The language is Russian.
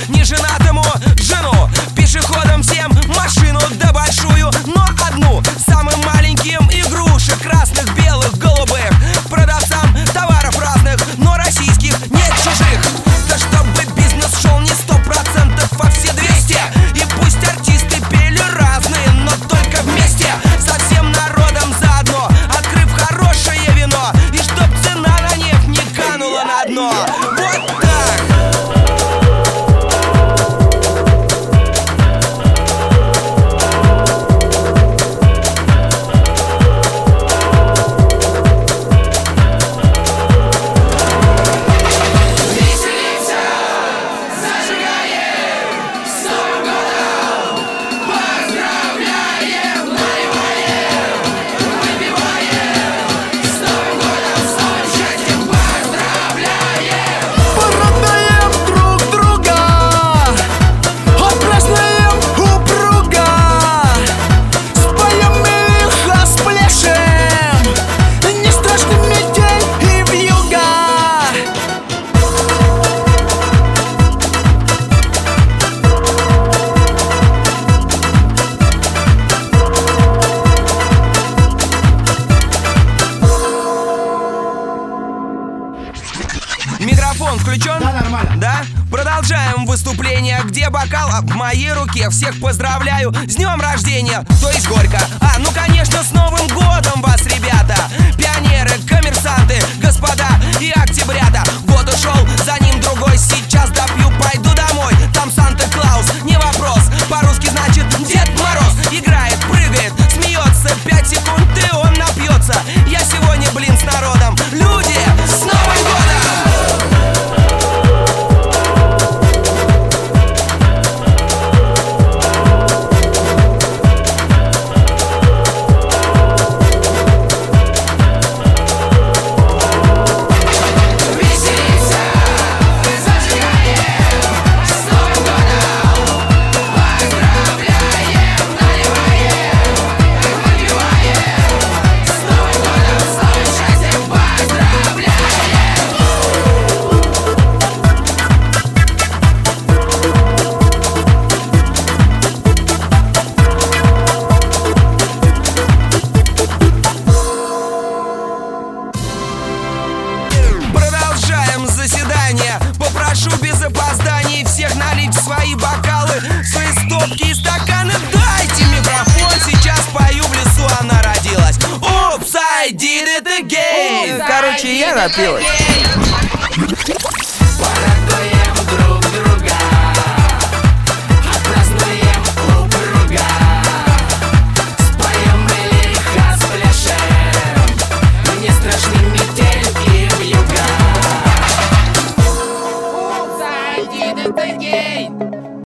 неженатому жену, пешеходам всем машину, да большую, но одну, самым маленьким игрушек, красных, белых, голубых, продавцам товаров разных, но российских, нет чужих. Да чтобы бизнес шел не 100%, а все 200. И пусть артисты пели разные, но только вместе, со всем народом заодно, открыв хорошее вино, и чтоб цена на нефть не канула на дно. Вот так. Микрофон включен? Да, нормально. Да? Продолжаем выступление. Где бокал? В моей руке. Всех поздравляю с днем рождения, то есть горько. Ну конечно, с Новым годом вас, ребята. Пионеры, коммерсанты, господа и октябрята. Год ушел, за ним другой. Сейчас допью, пойду домой. Там Санта-Клаус, не вопрос. По-русски значит Дед Мороз. Играет, прыгает, смеется. 5 секунд и он напьется. Я сегодня, с народом. Люди, с Новым годом! Попрошу без опозданий всех налить в свои бокалы, свои стопки и стаканы. Дайте микрофон, сейчас пою в лесу, она родилась. Oops, I did it again. Короче, я напилась.